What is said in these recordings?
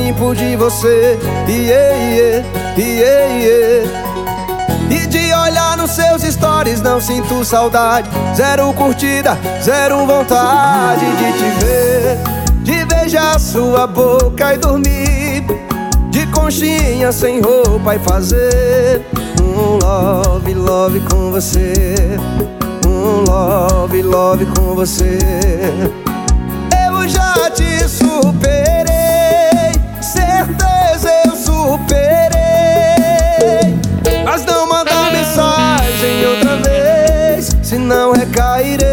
limpo de você. E de olhar nos seus stories não sinto saudade. Zero curtida, zero vontade de te ver, de beijar sua boca e dormir de conchinha sem roupa e fazer um love, love com você. Um love, love com você. Eu já te superei, certeza eu superei. Mas não manda mensagem outra vez, senão recairei.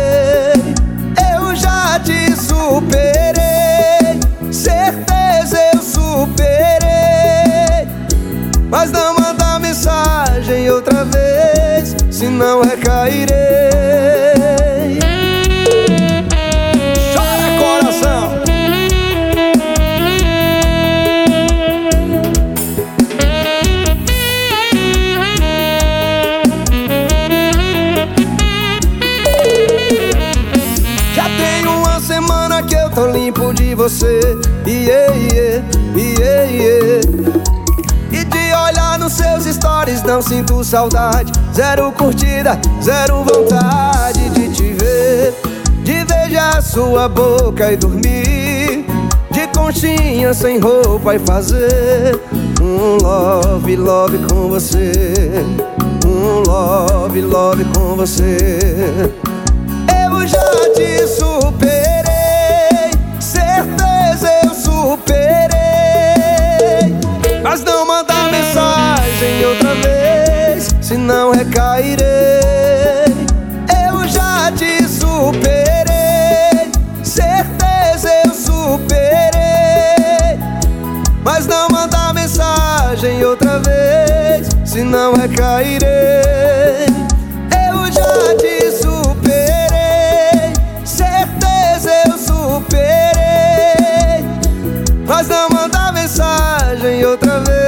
Eu já te superei, certeza eu superei. Mas não manda mensagem outra vez, senão recairei. Chora, coração! Já tem uma semana que eu tô limpo de você. E de olhar nos seus stories não sinto saudade. Zero curtida, zero vontade de te ver, de beijar sua boca e dormir de conchinha sem roupa e fazer um love, love com você. Um love, love com você. Eu já te superei, certeza eu superei. Mas não manda mensagem outra vez, senão recairei. Eu já te superei, certeza eu superei. Mas não manda mensagem outra vez, senão recairei. Eu já te superei, certeza eu superei. Mas não manda mensagem outra vez,